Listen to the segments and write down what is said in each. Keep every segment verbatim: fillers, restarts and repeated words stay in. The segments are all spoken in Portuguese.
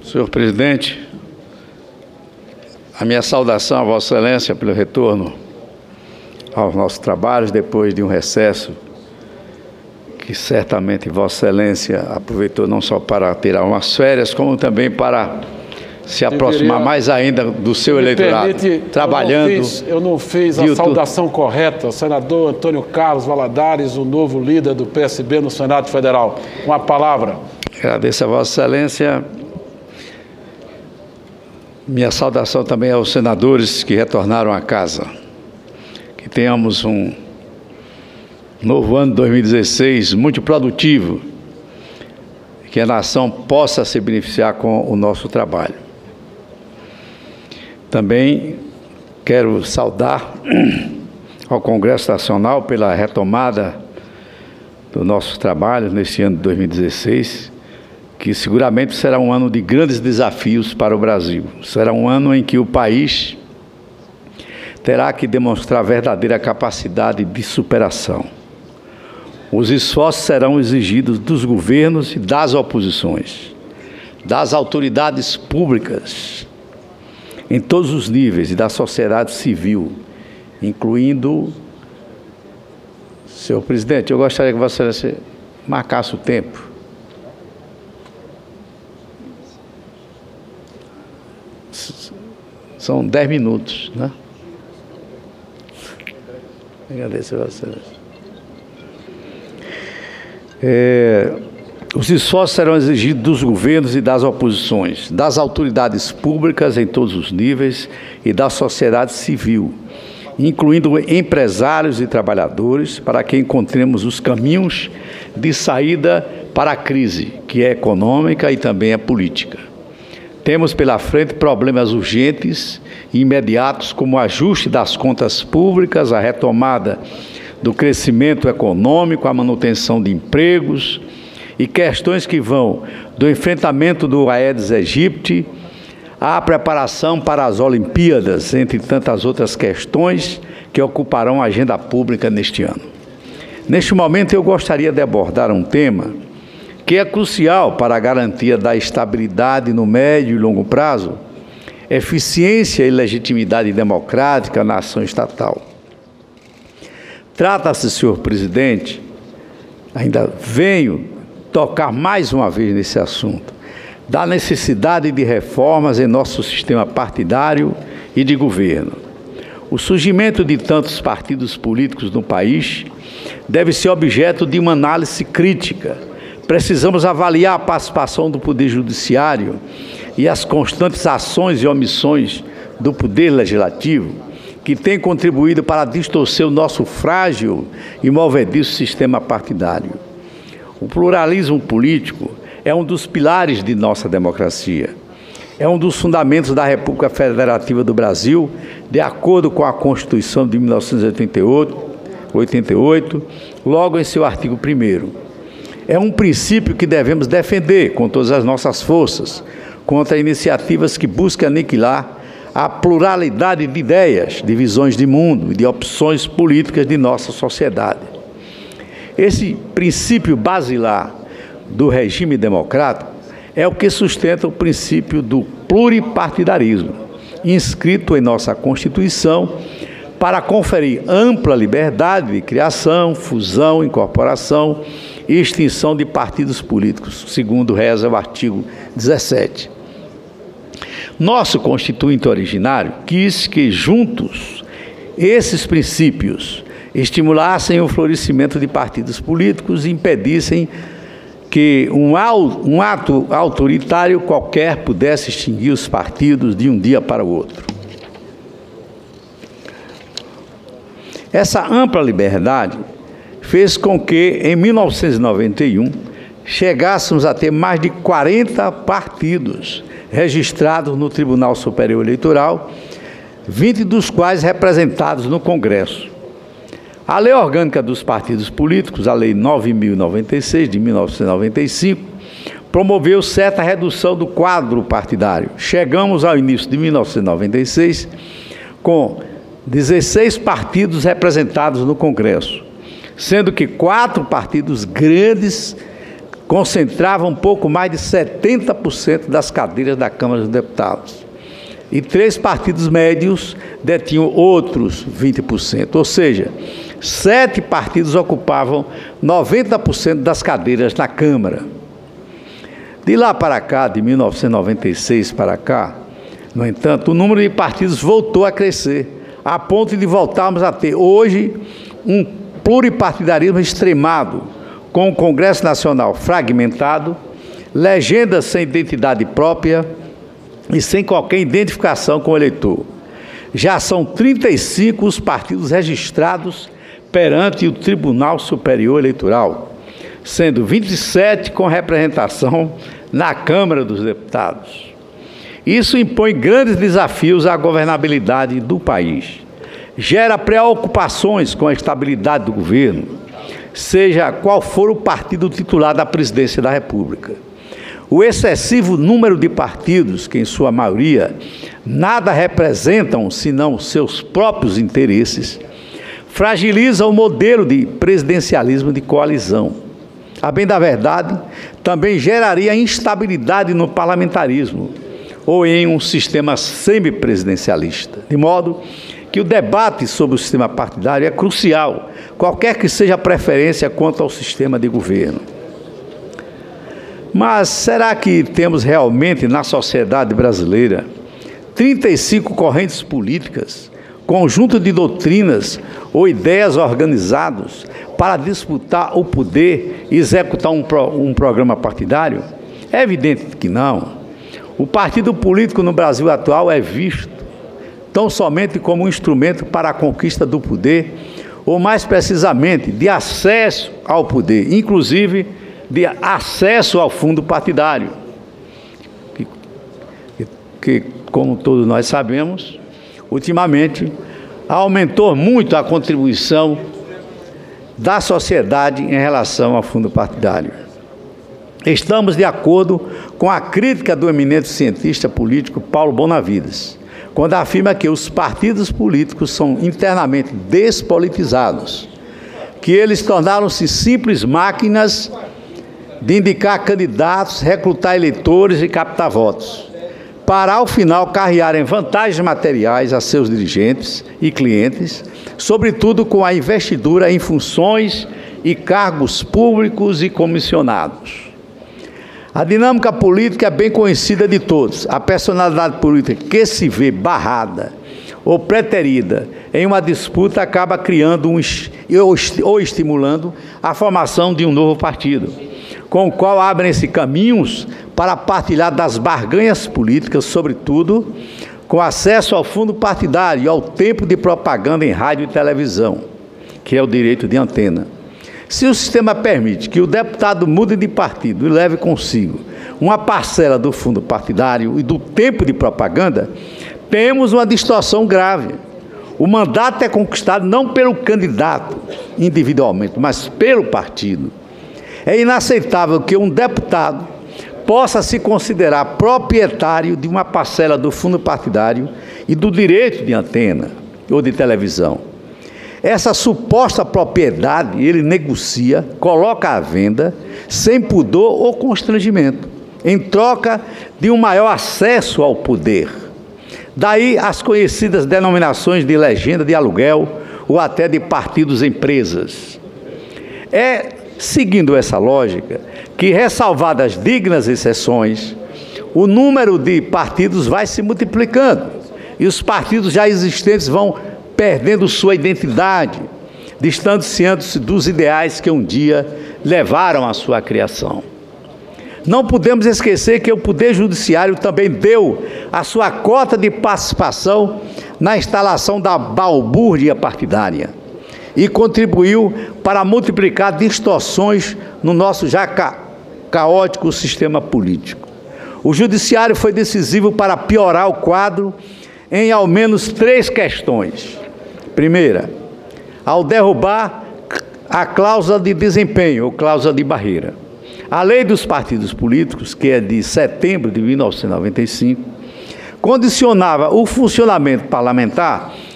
Senhor presidente, a minha saudação a Vossa Excelência pelo retorno aos nossos trabalhos depois de um recesso que certamente Vossa Excelência aproveitou não só para tirar umas férias, como também para se aproximar mais ainda do seu eleitorado, permite, trabalhando. Eu não fiz, eu não fiz a saudação correta, senador Antônio Carlos Valadares, o novo líder do P S B no Senado Federal. Uma palavra. Agradeço a Vossa Excelência. Minha saudação também aos senadores que retornaram à casa. Que tenhamos um novo ano dois mil e dezesseis muito produtivo, que a nação possa se beneficiar com o nosso trabalho. Também quero saudar ao Congresso Nacional pela retomada do nosso trabalho neste ano de dois mil e dezesseis, que seguramente será um ano de grandes desafios para o Brasil. Será um ano em que o país terá que demonstrar verdadeira capacidade de superação. Os esforços serão exigidos dos governos e das oposições, das autoridades públicas, em todos os níveis, e da sociedade civil, incluindo... Senhor presidente, eu gostaria que Vossa Excelência marcasse o tempo. São dez minutos, né? Agradeço a Vossa Excelência. É, os esforços serão exigidos dos governos e das oposições, das autoridades públicas em todos os níveis e da sociedade civil, incluindo empresários e trabalhadores, para que encontremos os caminhos de saída para a crise, que é econômica e também é política. Temos pela frente problemas urgentes e imediatos, como o ajuste das contas públicas, a retomada do crescimento econômico, a manutenção de empregos e questões que vão do enfrentamento do Aedes aegypti à preparação para as Olimpíadas, entre tantas outras questões que ocuparão a agenda pública neste ano. Neste momento, eu gostaria de abordar um tema que é crucial para a garantia da estabilidade no médio e longo prazo, eficiência e legitimidade democrática na ação estatal. Trata-se, senhor presidente, ainda venho tocar mais uma vez nesse assunto, da necessidade de reformas em nosso sistema partidário e de governo. O surgimento de tantos partidos políticos no país deve ser objeto de uma análise crítica. Precisamos avaliar a participação do Poder Judiciário e as constantes ações e omissões do Poder Legislativo, que tem contribuído para distorcer o nosso frágil e movediço sistema partidário. O pluralismo político é um dos pilares de nossa democracia. É um dos fundamentos da República Federativa do Brasil, de acordo com a Constituição de mil novecentos e oitenta e oito, logo em seu artigo primeiro. É um princípio que devemos defender com todas as nossas forças, contra iniciativas que buscam aniquilar a pluralidade de ideias, de visões de mundo e de opções políticas de nossa sociedade. Esse princípio basilar do regime democrático é o que sustenta o princípio do pluripartidarismo, inscrito em nossa Constituição, para conferir ampla liberdade de criação, fusão, incorporação e extinção de partidos políticos, segundo reza o artigo dezessete. Nosso Constituinte originário quis que, juntos, esses princípios estimulassem o florescimento de partidos políticos e impedissem que um, um ato autoritário qualquer pudesse extinguir os partidos de um dia para o outro. Essa ampla liberdade fez com que, em mil novecentos e noventa e um, chegássemos a ter mais de quarenta partidos registrados no Tribunal Superior Eleitoral, vinte dos quais representados no Congresso. A Lei Orgânica dos Partidos Políticos, a Lei nove mil e noventa e seis, de mil novecentos e noventa e cinco, promoveu certa redução do quadro partidário. Chegamos ao início de mil novecentos e noventa e seis com dezesseis partidos representados no Congresso, sendo que quatro partidos grandes concentrava um pouco mais de setenta por cento das cadeiras da Câmara dos Deputados. E três partidos médios detinham outros vinte por cento, ou seja, sete partidos ocupavam noventa por cento das cadeiras na Câmara. De lá para cá, de mil novecentos e noventa e seis para cá, no entanto, o número de partidos voltou a crescer, a ponto de voltarmos a ter hoje um pluripartidarismo extremado, com o Congresso Nacional fragmentado, legendas sem identidade própria e sem qualquer identificação com o eleitor. Já são trinta e cinco os partidos registrados perante o Tribunal Superior Eleitoral, sendo vinte e sete com representação na Câmara dos Deputados. Isso impõe grandes desafios à governabilidade do país. Gera preocupações com a estabilidade do governo, seja qual for o partido titular da presidência da República. O excessivo número de partidos, que em sua maioria nada representam senão seus próprios interesses, fragiliza o modelo de presidencialismo de coalizão. A bem da verdade, também geraria instabilidade no parlamentarismo ou em um sistema semipresidencialista, de modo que o debate sobre o sistema partidário é crucial, qualquer que seja a preferência quanto ao sistema de governo. Mas será que temos realmente na sociedade brasileira trinta e cinco correntes políticas, conjunto de doutrinas ou ideias organizados para disputar o poder e executar um, pro, um programa partidário? É evidente que não. O partido político no Brasil atual é visto tão somente como um instrumento para a conquista do poder, ou mais precisamente, de acesso ao poder, inclusive de acesso ao fundo partidário, que, que, como todos nós sabemos, ultimamente aumentou muito a contribuição da sociedade em relação ao fundo partidário. Estamos de acordo com a crítica do eminente cientista político Paulo Bonavides, quando afirma que os partidos políticos são internamente despolitizados, que eles tornaram-se simples máquinas de indicar candidatos, recrutar eleitores e captar votos, para ao final carrearem vantagens materiais a seus dirigentes e clientes, sobretudo com a investidura em funções e cargos públicos e comissionados. A dinâmica política é bem conhecida de todos. A personalidade política que se vê barrada ou preterida em uma disputa acaba criando um, ou estimulando a formação de um novo partido, com o qual abrem-se caminhos para partilhar das barganhas políticas, sobretudo com acesso ao fundo partidário e ao tempo de propaganda em rádio e televisão, que é o direito de antena. Se o sistema permite que o deputado mude de partido e leve consigo uma parcela do fundo partidário e do tempo de propaganda, temos uma distorção grave. O mandato é conquistado não pelo candidato individualmente, mas pelo partido. É inaceitável que um deputado possa se considerar proprietário de uma parcela do fundo partidário e do direito de antena ou de televisão. Essa suposta propriedade ele negocia, coloca à venda, sem pudor ou constrangimento, em troca de um maior acesso ao poder. Daí as conhecidas denominações de legenda de aluguel ou até de partidos-empresas. É, seguindo essa lógica, que, ressalvadas dignas exceções, o número de partidos vai se multiplicando e os partidos já existentes vão perdendo sua identidade, distanciando-se dos ideais que um dia levaram à sua criação. Não podemos esquecer que o Poder Judiciário também deu a sua cota de participação na instalação da balbúrdia partidária e contribuiu para multiplicar distorções no nosso já ca- caótico sistema político. O Judiciário foi decisivo para piorar o quadro em ao menos três questões. Primeira, ao derrubar a cláusula de desempenho, ou cláusula de barreira. A lei dos partidos políticos, que é de setembro de mil novecentos e noventa e cinco, condicionava o funcionamento parlamentar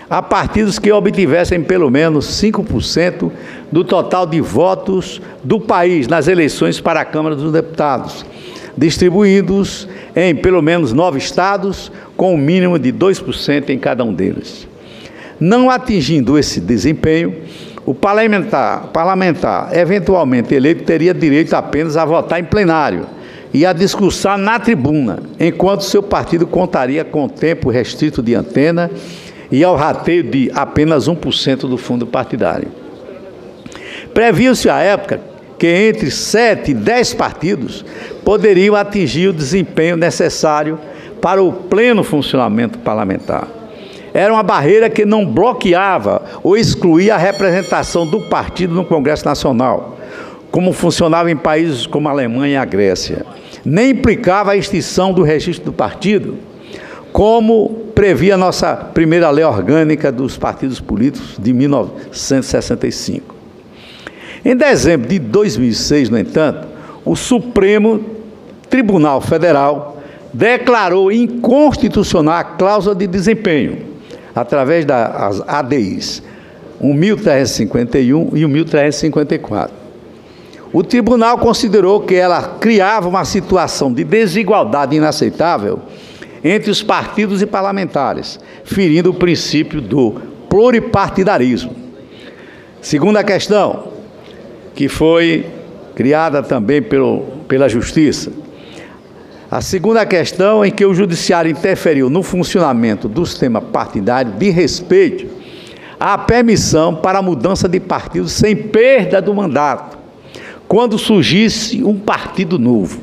a partidos que obtivessem pelo menos cinco por cento do total de votos do país nas eleições para a Câmara dos Deputados, distribuídos em pelo menos nove estados, com um mínimo de dois por cento em cada um deles. Não atingindo esse desempenho, o parlamentar, parlamentar eventualmente eleito teria direito apenas a votar em plenário e a discursar na tribuna, enquanto seu partido contaria com tempo restrito de antena e ao rateio de apenas um por cento do fundo partidário. Previu-se à época que entre sete e dez partidos poderiam atingir o desempenho necessário para o pleno funcionamento parlamentar. Era uma barreira que não bloqueava ou excluía a representação do partido no Congresso Nacional, como funcionava em países como a Alemanha e a Grécia. Nem implicava a extinção do registro do partido, como previa a nossa primeira lei orgânica dos partidos políticos de mil novecentos e sessenta e cinco. Em dezembro de dois mil e seis, no entanto, o Supremo Tribunal Federal declarou inconstitucional a cláusula de desempenho, através das A D Is mil trezentos e cinquenta e um e mil trezentos e cinquenta e quatro. O tribunal considerou que ela criava uma situação de desigualdade inaceitável entre os partidos e parlamentares, ferindo o princípio do pluripartidarismo. Segunda questão, que foi criada também pelo, pela Justiça. A segunda questão em que o Judiciário interferiu no funcionamento do sistema partidário de respeito à permissão para a mudança de partido sem perda do mandato, quando surgisse um partido novo.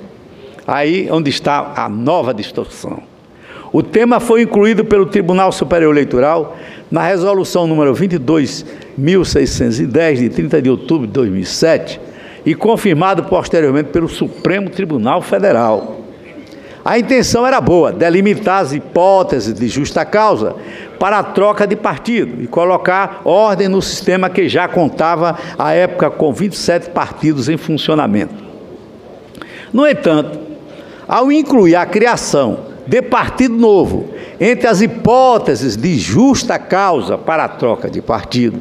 Aí onde está a nova distorção. O tema foi incluído pelo Tribunal Superior Eleitoral na resolução número vinte e dois mil seiscentos e dez, de trinta de outubro de dois mil e sete, e confirmado posteriormente pelo Supremo Tribunal Federal. A intenção era boa, delimitar as hipóteses de justa causa para a troca de partido e colocar ordem no sistema que já contava, à época, com vinte e sete partidos em funcionamento. No entanto, ao incluir a criação de partido novo entre as hipóteses de justa causa para a troca de partido,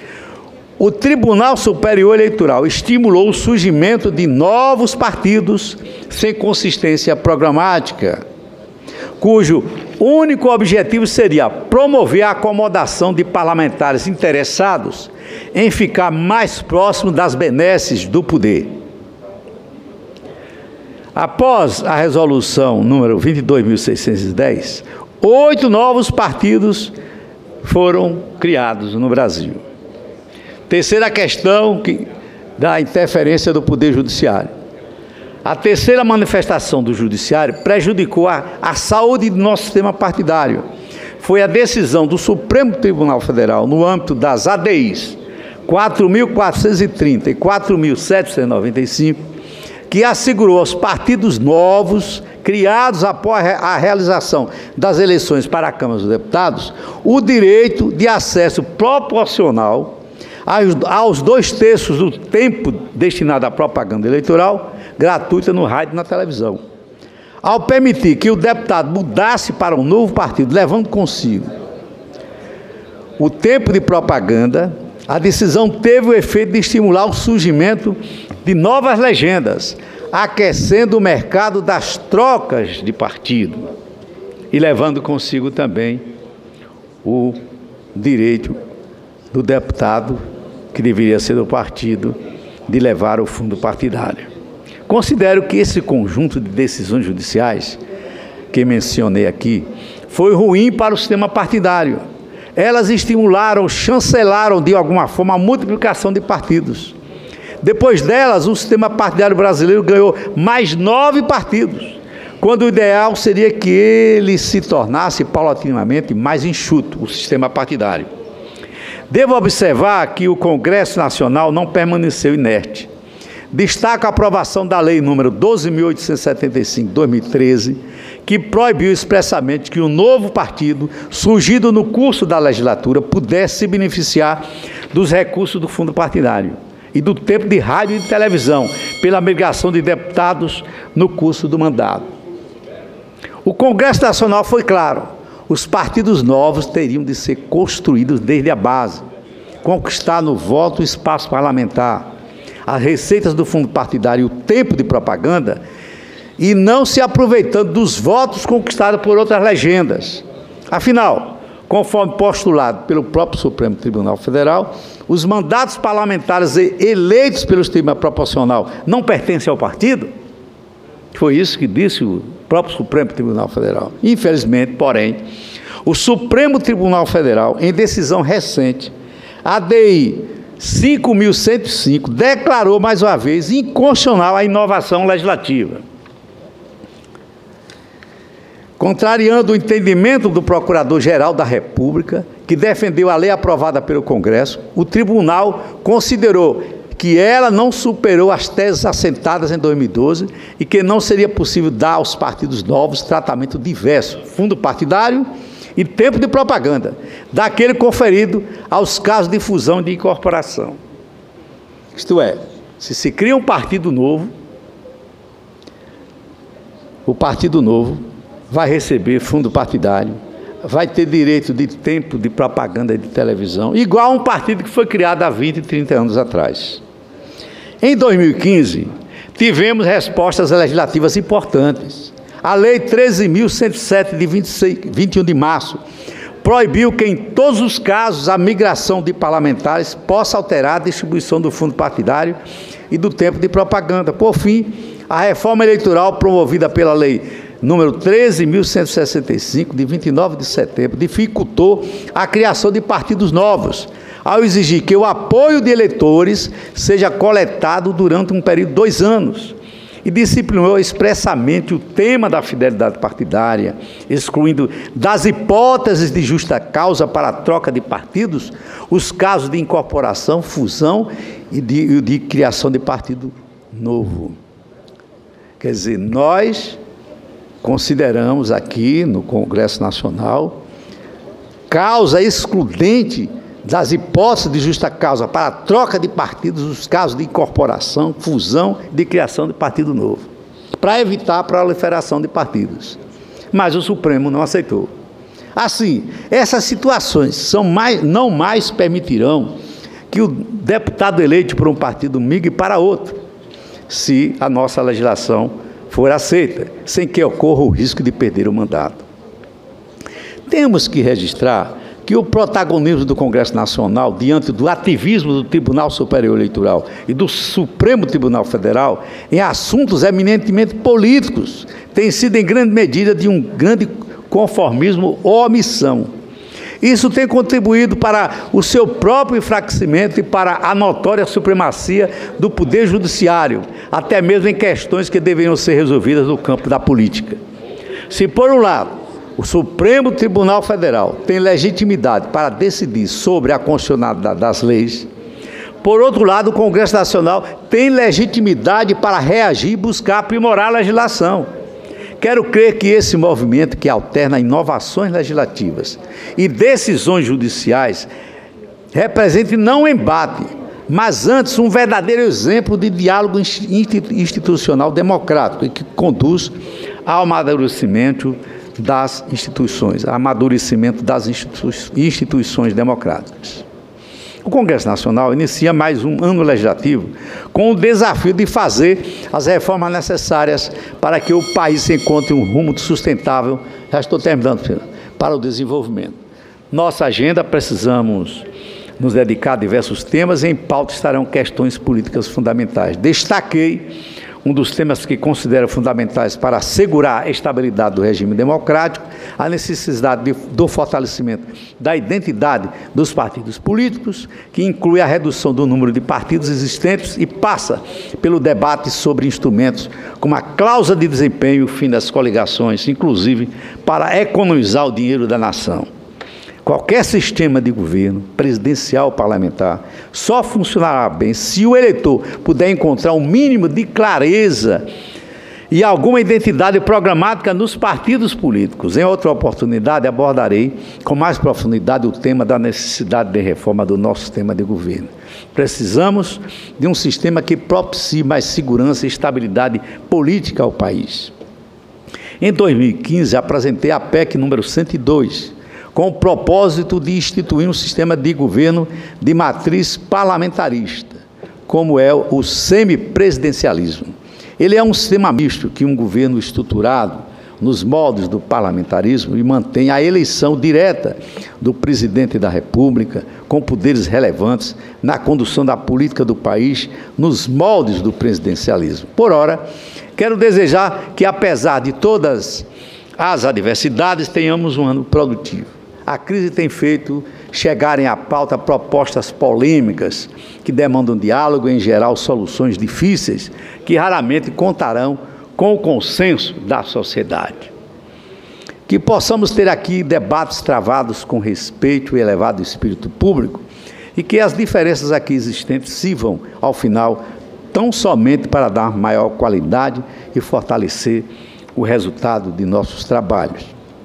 o Tribunal Superior Eleitoral estimulou o surgimento de novos partidos sem consistência programática, cujo único objetivo seria promover a acomodação de parlamentares interessados em ficar mais próximo das benesses do poder. Após a resolução número vinte e dois mil seiscentos e dez, oito novos partidos foram criados no Brasil. Terceira questão que, da interferência do Poder Judiciário. A terceira manifestação do Judiciário prejudicou a, a saúde do nosso sistema partidário. Foi a decisão do Supremo Tribunal Federal, no âmbito das A D Is quatro mil quatrocentos e trinta e quatro mil setecentos e noventa e cinco, que assegurou aos partidos novos, criados após a realização das eleições para a Câmara dos Deputados, o direito de acesso proporcional aos dois terços do tempo destinado à propaganda eleitoral, gratuita no rádio e na televisão. Ao permitir que o deputado mudasse para um novo partido, levando consigo o tempo de propaganda, a decisão teve o efeito de estimular o surgimento de novas legendas, aquecendo o mercado das trocas de partido e levando consigo também o direito do deputado, que deveria ser do partido, de levar o fundo partidário. Considero que esse conjunto de decisões judiciais que mencionei aqui foi ruim para o sistema partidário. Elas estimularam, chancelaram de alguma forma a multiplicação de partidos. Depois delas, o sistema partidário brasileiro ganhou mais nove partidos, quando o ideal seria que ele se tornasse paulatinamente mais enxuto, o sistema partidário. Devo observar que o Congresso Nacional não permaneceu inerte. Destaco a aprovação da Lei número doze mil oitocentos e setenta e cinco, de dois mil e treze, que proibiu expressamente que um novo partido, surgido no curso da legislatura, pudesse se beneficiar dos recursos do fundo partidário e do tempo de rádio e de televisão, pela migração de deputados no curso do mandato. O Congresso Nacional foi claro: os partidos novos teriam de ser construídos desde a base, conquistar no voto o espaço parlamentar, as receitas do fundo partidário e o tempo de propaganda, e não se aproveitando dos votos conquistados por outras legendas. Afinal, conforme postulado pelo próprio Supremo Tribunal Federal, os mandatos parlamentares eleitos pelo sistema proporcional não pertencem ao partido? Foi isso que disse o próprio Supremo Tribunal Federal. Infelizmente, porém, o Supremo Tribunal Federal, em decisão recente, a D I cinco mil cento e cinco, declarou mais uma vez inconstitucional a inovação legislativa. Contrariando o entendimento do Procurador-Geral da República, que defendeu a lei aprovada pelo Congresso, o Tribunal considerou que ela não superou as teses assentadas em dois mil e doze e que não seria possível dar aos partidos novos tratamento diverso, fundo partidário e tempo de propaganda, daquele conferido aos casos de fusão e de incorporação. Isto é, se se cria um partido novo, o partido novo vai receber fundo partidário, vai ter direito de tempo de propaganda e de televisão, igual a um partido que foi criado há vinte, trinta anos atrás. Em dois mil e quinze, tivemos respostas legislativas importantes. A Lei treze mil cento e sete, de vinte e seis, vinte e um de março, proibiu que, em todos os casos, a migração de parlamentares possa alterar a distribuição do fundo partidário e do tempo de propaganda. Por fim, a reforma eleitoral promovida pela Lei número treze mil cento e sessenta e cinco, de vinte e nove de setembro, dificultou a criação de partidos novos, ao exigir que o apoio de eleitores seja coletado durante um período de dois anos, e disciplinou expressamente o tema da fidelidade partidária, excluindo das hipóteses de justa causa para a troca de partidos os casos de incorporação, fusão e de, de criação de partido novo. Quer dizer, nós consideramos aqui no Congresso Nacional causa excludente das hipóteses de justa causa para a troca de partidos, os casos de incorporação, fusão e de criação de partido novo, para evitar a proliferação de partidos. Mas o Supremo não aceitou. Assim, essas situações são mais, não mais permitirão que o deputado eleito por um partido migre para outro, se a nossa legislação for aceita, sem que ocorra o risco de perder o mandato. Temos que registrar que o protagonismo do Congresso Nacional, diante do ativismo do Tribunal Superior Eleitoral e do Supremo Tribunal Federal, em assuntos eminentemente políticos, tem sido em grande medida de um grande conformismo ou omissão. Isso tem contribuído para o seu próprio enfraquecimento e para a notória supremacia do Poder Judiciário, até mesmo em questões que deveriam ser resolvidas no campo da política. Se, por um lado, o Supremo Tribunal Federal tem legitimidade para decidir sobre a constitucionalidade das leis, por outro lado, o Congresso Nacional tem legitimidade para reagir e buscar aprimorar a legislação. Quero crer que esse movimento que alterna inovações legislativas e decisões judiciais represente não um embate, mas antes um verdadeiro exemplo de diálogo institucional democrático e que conduz ao amadurecimento das instituições, amadurecimento das institui- instituições democráticas. O Congresso Nacional inicia mais um ano legislativo com o desafio de fazer as reformas necessárias para que o país se encontre um rumo sustentável, já estou terminando, para o desenvolvimento. Nossa agenda, precisamos nos dedicar a diversos temas e em pauta estarão questões políticas fundamentais. Destaquei um dos temas que considero fundamentais para assegurar a estabilidade do regime democrático, a necessidade de, do fortalecimento da identidade dos partidos políticos, que inclui a redução do número de partidos existentes e passa pelo debate sobre instrumentos como a cláusula de desempenho e o fim das coligações, inclusive para economizar o dinheiro da nação. Qualquer sistema de governo, presidencial ou parlamentar, só funcionará bem se o eleitor puder encontrar um mínimo de clareza e alguma identidade programática nos partidos políticos. Em outra oportunidade, abordarei com mais profundidade o tema da necessidade de reforma do nosso sistema de governo. Precisamos de um sistema que propicie mais segurança e estabilidade política ao país. Em dois mil e quinze, apresentei a P E C número cento e dois, com o propósito de instituir um sistema de governo de matriz parlamentarista, como é o semipresidencialismo. Ele é um sistema misto que um governo estruturado nos moldes do parlamentarismo e mantém a eleição direta do presidente da República, com poderes relevantes na condução da política do país, nos moldes do presidencialismo. Por ora, quero desejar que, apesar de todas as adversidades, tenhamos um ano produtivo. A crise tem feito chegarem à pauta propostas polêmicas que demandam diálogo e, em geral, soluções difíceis que raramente contarão com o consenso da sociedade. Que possamos ter aqui debates travados com respeito e elevado espírito público e que as diferenças aqui existentes sirvam, ao final, tão somente para dar maior qualidade e fortalecer o resultado de nossos trabalhos.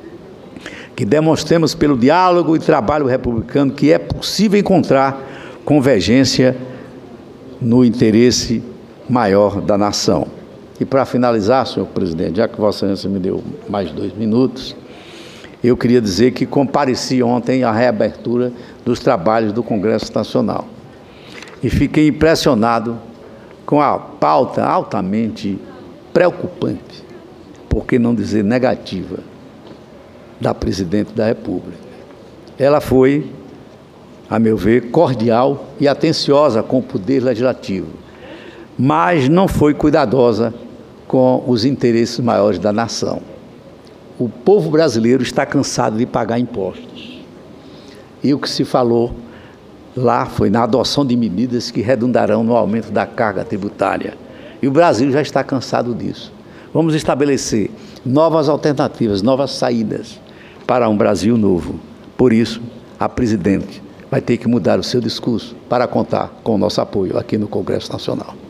Que demonstremos pelo diálogo e trabalho republicano que é possível encontrar convergência no interesse maior da nação. E para finalizar, senhor presidente, já que Vossa Excelência me deu mais dois minutos, eu queria dizer que compareci ontem à reabertura dos trabalhos do Congresso Nacional e fiquei impressionado com a pauta altamente preocupante, por que não dizer negativa, da Presidente da República. Ela foi, a meu ver, cordial e atenciosa com o Poder Legislativo, mas não foi cuidadosa com os interesses maiores da nação. O povo brasileiro está cansado de pagar impostos. E o que se falou lá foi na adoção de medidas que redundarão no aumento da carga tributária. E o Brasil já está cansado disso. Vamos estabelecer novas alternativas, novas saídas para um Brasil novo. Por isso, a presidente vai ter que mudar o seu discurso para contar com o nosso apoio aqui no Congresso Nacional.